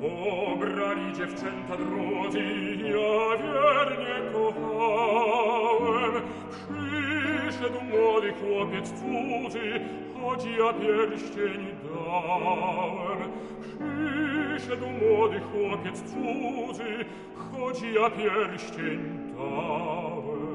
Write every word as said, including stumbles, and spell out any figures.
O, brali dziewczęta drodzy, ja wiernie kochałem. Przyszedł młody chłopiec cudzy, choć ja pierścień dałem. Przyszedł młody chłopiec cudzy, choć ja pierścień dałem.